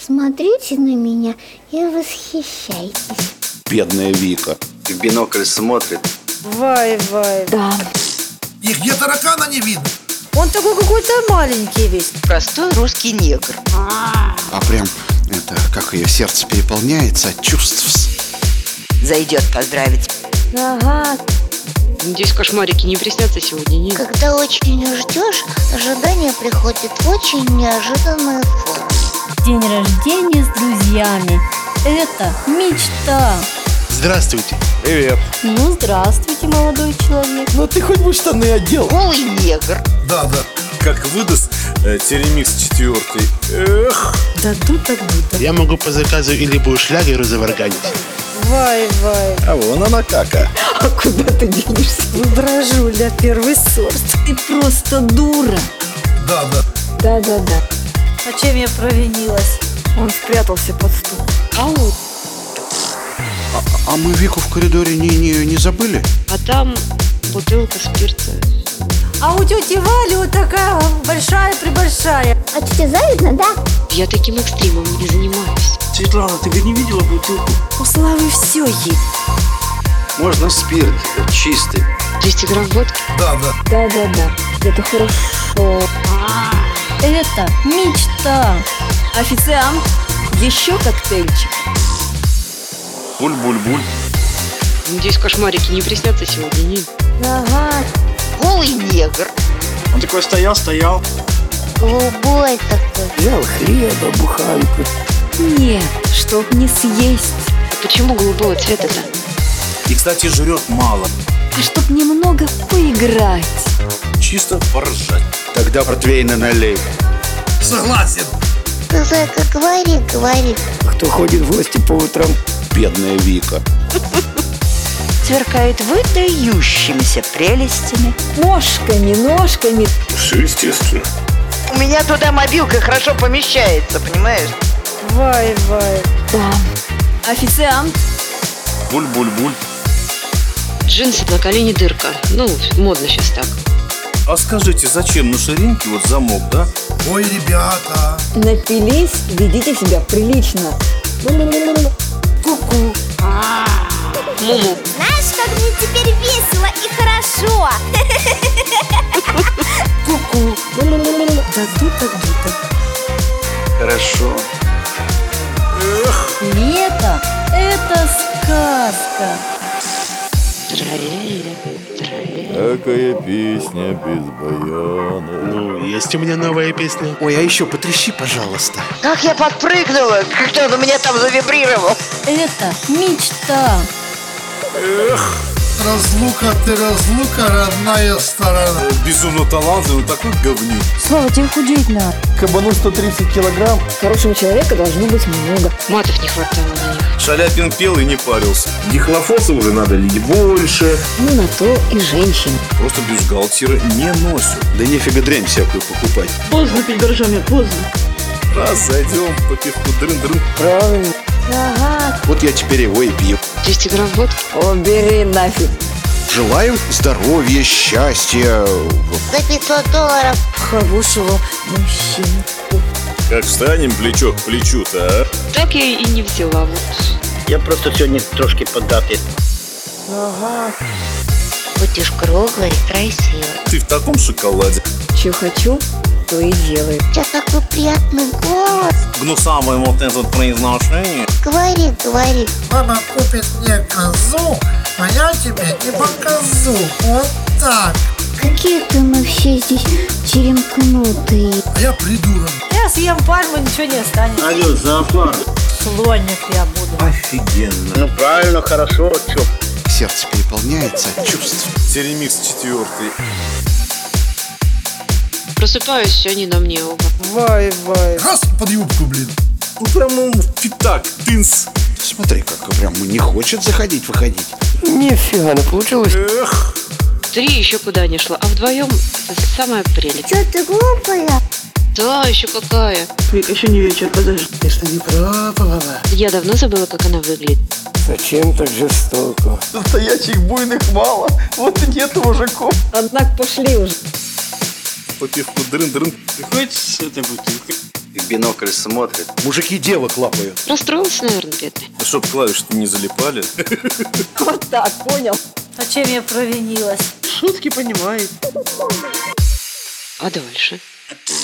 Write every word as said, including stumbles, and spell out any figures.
Смотрите на меня и восхищайтесь. Бедная Вика. И в бинокль смотрит. Вай-вай. Да. И где таракана не видно? Он такой какой-то маленький весь. Простой русский негр. А прям, это, как ее сердце переполняется от чувств. Зайдет поздравить. Ага. Надеюсь, кошмарики не приснятся сегодня, нет? Когда очень не ждешь, ожидание приходит в очень неожиданную форму. День рождения с друзьями. Это мечта. Здравствуйте. Привет. Ну, здравствуйте, молодой человек. Ну ты хоть бы штаны одел. Голый негр. Да, да. Как выдаст э, теремикс четвертый. Эх. Дадут, так будут. Я могу по заказу или будешь шлягеру заварганить. Вай-вай. А вон она кака. А куда ты денешься? Ну, дрожуля, первый сорт. Ты просто дура. Да, да. Да-да-да. А чем я провинилась? Он спрятался под стул. Ау, А, а мы Вику в коридоре не, не, не забыли? а там бутылка спирта. А у тети Вали вот такая большая-пребольшая. А тетя завидна, да? Я таким экстримом не занимаюсь. Светлана, ты не видела бутылку? У Славы все есть. Можно спирт чистый. двести грамм водки. Да, да. Да-да-да. Это хорошо. Это мечта. Официант, еще коктейльчик. Буль-буль-буль. Надеюсь, кошмарики не приснятся сегодня, нет? Ага. Голый негр. Он такой стоял, стоял. Голубой такой. Взял хлеба, буханку. Нет, чтоб не съесть. А почему голубого цвета-то? И, кстати, жрет мало. А чтоб немного поиграть. Чисто поржать. Тогда портвейна налей. Согласен. Ты, зайка, говори, говори. Кто ходит в гости по утрам? Бедная Вика. Сверкает выдающимися прелестями. Ножками, ножками. Все естественно. У меня туда мобилка хорошо помещается, понимаешь? Вай-вай. Да. Официант. Буль-буль-буль. Джинсы на колени дырка. Ну, модно сейчас так. А скажите, зачем на ширинке вот замок, да? Ой, ребята. Напились, ведите себя прилично. Ку-ку. Муму. Знаешь, как мне теперь весело и хорошо. Ку-ку. Дадут, так будут. Хорошо. Лето – это сказка. Тра-ля-ля, тра-ля-ля. Какая песня без баяна. Ну, есть у меня новая песня. Ой, а еще потряси, пожалуйста. Как я подпрыгнула, как-то он у меня там завибрировал. Это мечта. Разлука ты разлука, родная сторона. Безумно талантливый, такой говнюк. Слава, тебе худеть надо. Кабану сто тридцать килограмм. Хорошего человека должно быть много. Матов не хватало на них. Шаляпин пел и не парился. Дихлофоса уже надо лить больше. Ну, на то и женщин. Просто бюстгальтера не носят. Да нифига дрянь всякую покупать. Поздно пить боржоми, поздно. Раз зайдем по пивку дрын-дрын. Правильно. Ага. Вот я теперь его и пью. двести грамм водки. Убери нафиг. Желаю здоровья, счастья. За пятьсот долларов. Хорошего мужчины. Как встанем плечо к плечу-то, а? Так я и не взяла. Вот. Я просто сегодня трошки поддатый. Ага. Будешь круглый и красивый. Ты в таком шоколаде. Че хочу, то и делаю. У тебя такой приятный голос. Гнусавое вот это вот произношение. Говори, говори. Мама купит мне козу, а я тебе не покажу. Вот так. Какие-то мы все здесь черемкнутые. А я придурок. Я съем пальму, ничего не останется. Алло, зоопарк. Слоник я буду. Офигенно. Ну правильно, хорошо, чё? Сердце переполняется от чувств. Теремикс четвертый. Просыпаюсь, они на мне оба. Вай-вай. Раз под юбку, блин. Ну прям фитак, тынс. Смотри, как прям не хочет заходить-выходить. Нифига, не получилось. Эх. Три еще куда не шло, а вдвоем это самая прелесть. Че ты глупая? Да, еще какая. Вика, еще не вечер, подожди. Ты что, не пробовала? Я давно забыла, как она выглядит. Зачем так жестоко? Настоящих буйных мало. Вот и нет мужиков. Однако пошли уже. По пивку дрын-дрын. Приходит с этой бутылкой. в бинокль смотрит. Мужики девок лапают. Расстроился, наверное, бедный. Чтоб клавиши-то не залипали. Вот так, понял? А чем я провинилась? Шутки понимает. А дальше?